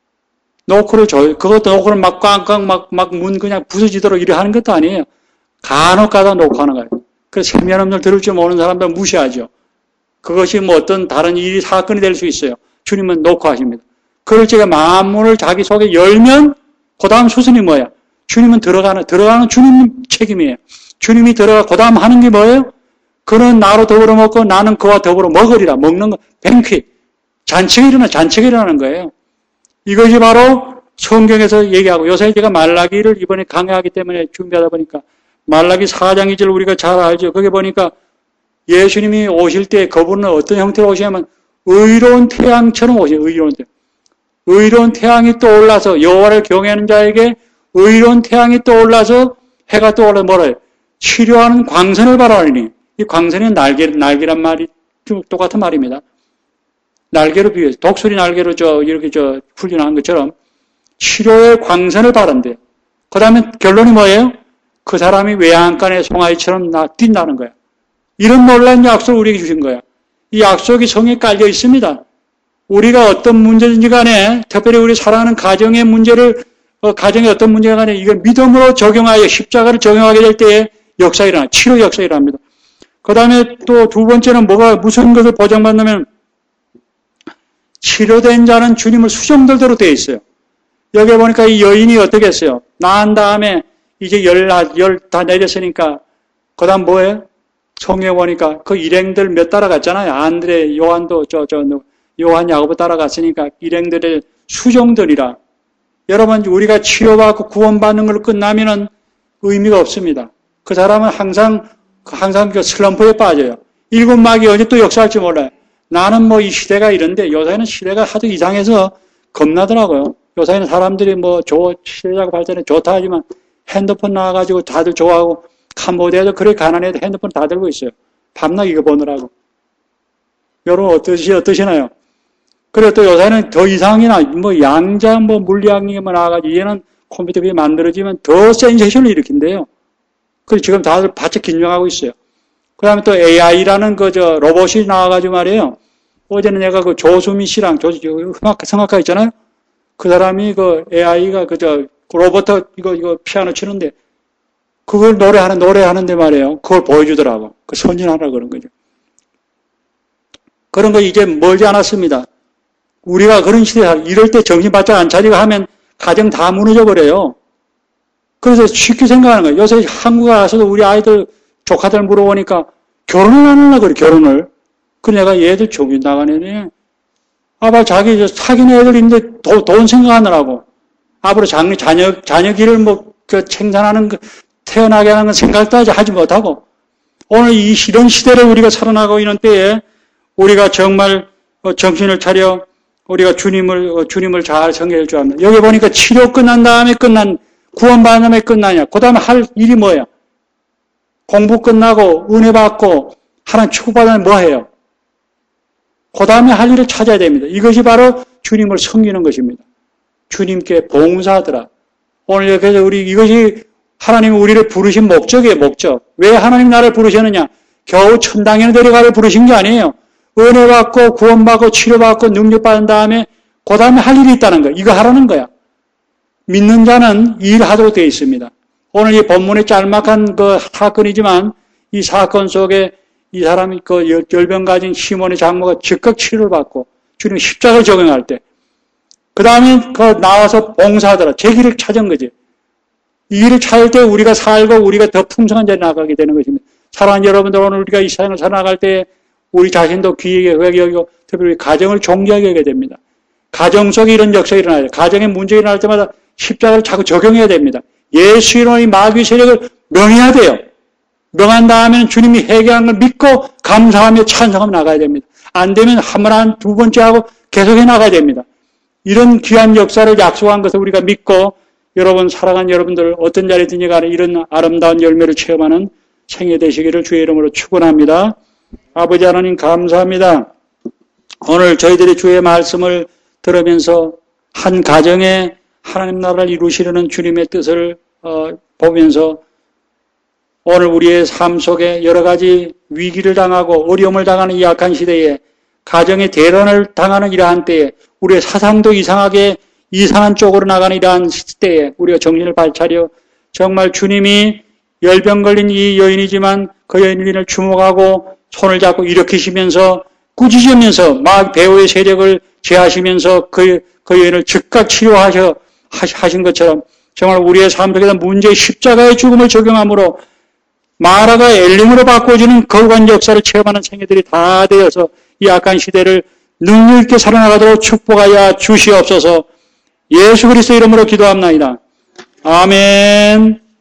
그것도 놓고는 막 꽝꽝 막 문 그냥 부서지도록 이래 하는 것도 아니에요. 간혹 가다 놓고 하는 거예요. 그래서 세면 없는 들을 줄 모르는 사람들 무시하죠. 그것이 뭐 어떤 다른 일이 사건이 될 수 있어요. 주님은 놓고 하십니다. 그럴 적에 만문을 자기 속에 열면 그 다음 수순이 뭐야? 주님은 들어가는 주님 책임이에요. 주님이 들어가 그 다음 하는 게 뭐예요? 그는 나로 더불어 먹고 나는 그와 더불어 먹으리라. 먹는 거 뱅퀴. 잔치가 일어나는 거예요. 이것이 바로 성경에서 얘기하고 요새 제가 말라기를 이번에 강의하기 때문에 준비하다 보니까 말라기 4장 2절 우리가 잘 알죠. 거기 보니까 예수님이 오실 때 그분은 어떤 형태로 오시냐면 의로운 태양처럼 오셔요. 의로운 태양이 떠올라서 여호와를 경외하는 자에게 의로운 태양이 떠올라서 해가 떠올라 뭐래요? 치료하는 광선을 바라리니 이 광선은 날개란 말이 똑같은 말입니다. 날개로 비유해서 독수리 날개로 이렇게 훈련한 것처럼 치료의 광선을 바란대요. 그 다음에 결론이 뭐예요? 그 사람이 외양간의 송아지처럼 뛴다는 거야. 이런 놀라운 약속을 우리에게 주신 거야. 이 약속이 성에 깔려 있습니다. 우리가 어떤 문제든지 간에 특별히 우리 사랑하는 가정의 문제를 가정의 어떤 문제가 간에 이걸 믿음으로 적용하여 십자가를 적용하게 될 때에 역사가 일어나 치료 역사가 일어납니다. 그 다음에 또 두 번째는 무슨 것을 보장받냐면 치료된 자는 주님을 수종들대로 되어 있어요. 여기 보니까 이 여인이 어떻게 했어요? 낳은 다음에 이제 열 다 내렸으니까 그 다음 뭐예요? 성경에 보니까 그 일행들 몇 따라갔잖아요. 안드레, 요한도 요한, 야고보 따라갔으니까 일행들의 수종들이라. 여러분 우리가 치료받고 구원받는 걸 끝나면은 의미가 없습니다. 그 사람은 항상 그 슬럼프에 빠져요. 일곱 막이 언제 또 역사할지 몰라요. 나는 뭐 이 시대가 이런데 요새는 시대가 하도 이상해서 겁나더라고요. 요새는 사람들이 시대자가 발전에 좋다 하지만 핸드폰 나와가지고 다들 좋아하고 캄보디아도 그래 가난해도 핸드폰 다 들고 있어요. 밤낮 이거 보느라고. 여러분 어떠시나요? 그리고 또 요새는 더 이상이나 양자 물리학이 나와가지고 얘는 컴퓨터가 만들어지면 더 센세이션을 일으킨대요. 그래서 지금 다들 바짝 긴장하고 있어요. 그 다음에 또 AI라는 로봇이 나와가지고 말이에요. 어제는 내가 그 조수미 씨랑 성악가 있잖아요. 그 사람이 AI가 로봇 이거 피아노 치는데 그걸 노래하는데 말이에요. 그걸 보여주더라고. 그 선진하라 그런 거죠. 그런 거 이제 멀지 않았습니다. 우리가 그런 시대에 이럴 때 정신 바짝 안 차리고 하면 가정 다 무너져 버려요. 그래서 쉽게 생각하는 거예요. 요새 한국에 와서도 우리 아이들 조카들 물어보니까 결혼을 안 하려고 그래, 결혼을. 그래 내가 얘들 저기 나가네. 아빠 자기 사귄 애들인데 돈 생각하느라고. 앞으로 자녀 길을 생산하는 태어나게 하는 건 생각도 하지 못하고. 오늘 이런 시대를 우리가 살아나고 있는 때에 우리가 정말 정신을 차려 우리가 주님을 잘 섬길 줄 압니다. 여기 보니까 치료 끝난 다음에 구원받은 다음에 끝나냐. 그 다음에 할 일이 뭐야? 공부 끝나고 은혜 받고 하나님 축복받으면 뭐 해요? 그 다음에 할 일을 찾아야 됩니다. 이것이 바로 주님을 섬기는 것입니다. 주님께 봉사하더라. 오늘 그래서 이것이 하나님이 우리를 부르신 목적이에요, 목적. 왜 하나님 나를 부르셨느냐? 겨우 천당에 데려가를 부르신 게 아니에요. 은혜 받고 구원받고 치료받고 능력받은 다음에 그 다음에 할 일이 있다는 거예요. 이거 하라는 거야. 믿는 자는 일하도록 되어 있습니다. 오늘 이 본문의 짤막한 사건이지만 이 사건 속에 이 사람이 열병 가진 시몬의 장모가 즉각 치료를 받고 주님 십자가를 적용할 때 그 다음에 나와서 봉사하더라. 제 길을 찾은 거지. 이 길을 찾을 때 우리가 살고 우리가 더 풍성한 자리에 나가게 되는 것입니다. 사랑하는 여러분들 오늘 우리가 이 세상을 살아나갈 때 우리 자신도 귀하게 여기고 특별히 가정을 존귀하게 하게 됩니다. 가정 속에 이런 역사가 일어나요. 가정에 문제가 일어날 때마다 십자가를 자꾸 적용해야 됩니다. 예수 이름으로 이 마귀 세력을 명해야 돼요. 명한 다음에는 주님이 해결한 걸 믿고 감사하며 찬성하며 나가야 됩니다. 안 되면 한 번, 두 번째 하고 계속해 나가야 됩니다. 이런 귀한 역사를 약속한 것을 우리가 믿고 여러분, 사랑하는 여러분들 어떤 자리든지 간에 이런 아름다운 열매를 체험하는 생애 되시기를 주의 이름으로 축원합니다. 아버지 하나님 감사합니다. 오늘 저희들이 주의 말씀을 들으면서 한 가정에 하나님 나라를 이루시려는 주님의 뜻을 보면서 오늘 우리의 삶 속에 여러 가지 위기를 당하고 어려움을 당하는 이 약한 시대에 가정의 대란을 당하는 이러한 때에 우리의 사상도 이상한 쪽으로 나가는 이러한 시대에 우리가 정신을 발차려 정말 주님이 열병 걸린 이 여인이지만 그 여인을 주목하고 손을 잡고 일으키시면서 꾸짖으면서 막 배후의 세력을 제하시면서 그 여인을 즉각 치료하신 것처럼 정말 우리의 삶 속에서 문제의 십자가의 죽음을 적용함으로 마라가 엘림으로 바꿔주는 거룩한 역사를 체험하는 생애들이 다 되어서 이 악한 시대를 능력 있게 살아나가도록 축복하여 주시옵소서. 예수 그리스도 이름으로 기도합나이다. 아멘.